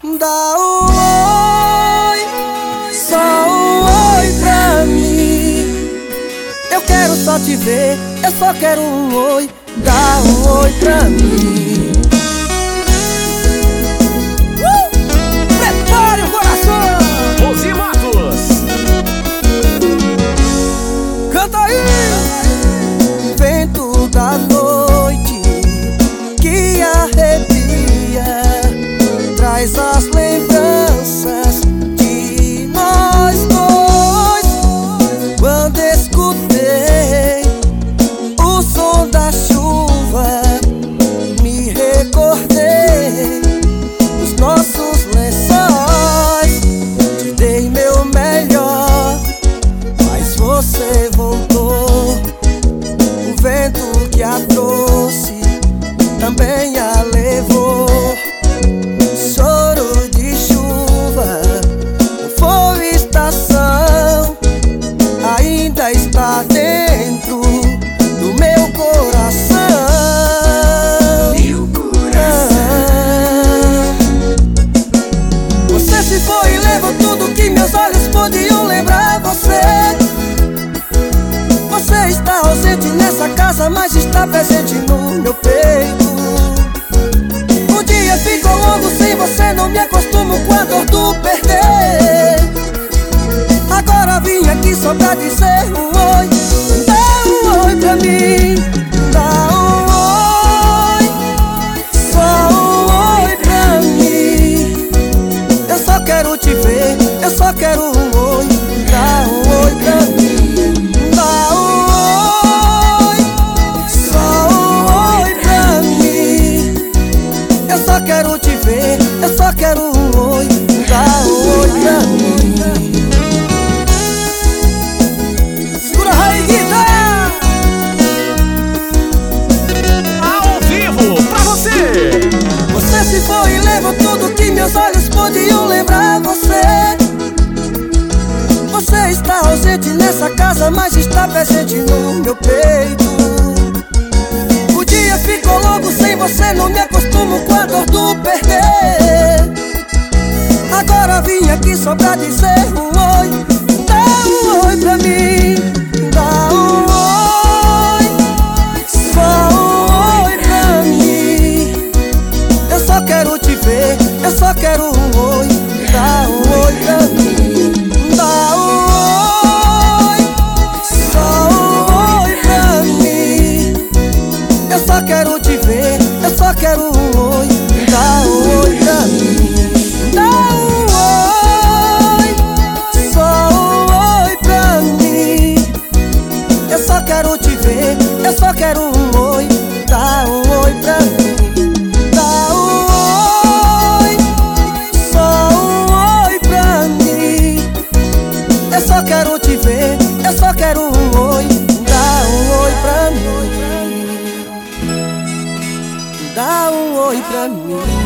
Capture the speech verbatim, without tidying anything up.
Dá um oi, só um oi pra mim. Eu quero só te ver, eu só quero um oi. Dá um oi pra mim. uh! Prepare o coração. Rosi Matos. Canta aí. Vento da noite que arrepia, traz as lembranças de nós dois. Quando escutei o som da chuva, me recordei dos nossos lençóis. Te dei meu melhor, mas você voltou. O vento que a trouxe também a levou. Choro de chuva, foi estação, ainda está dentro do meu coração. Meu coração. Você se foi e levou tudo que meus olhos podiam lembrar você. Você está ausente nessa casa, mas está presente no meu peito. O dia ficou longo sem você, não me acostumo com a dor do perder. Agora vim aqui só pra dizer um oi. Dá um oi pra mim. Dá um oi, só um oi pra mim. Eu só quero te ver, eu só quero um oi. Dá um oi pra mim. Dá um oi, só um oi pra mim. Eu só quero te ver, eu só quero um oi. Dá um oi pra mim. Segura aí, guitarra. Ao vivo pra você. Você se foi e levou tudo que meus olhos podiam lembrar você. Você está ausente nessa casa, mas está presente no meu peito. O dia ficou longo sem você, não me acostumo com a dor do perder. Agora vim aqui só pra dizer um oi. Dá um oi pra mim. Dá um oi, só um oi pra mim. Eu só quero te ver, eu só quero um oi. Dá um oi pra mim. Dá um oi, só um oi pra mim. Eu só quero te ver, eu só quero um oi. Dá um oi pra mim. Dá um oi, só um oi pra mim. Eu só quero te ver, eu só quero um oi. Dá um oi pra mim. Dá um oi, só um oi pra mim. Eu só quero te ver, eu só quero um oi. Dá um oi pra mim. Dá um oi pra mim.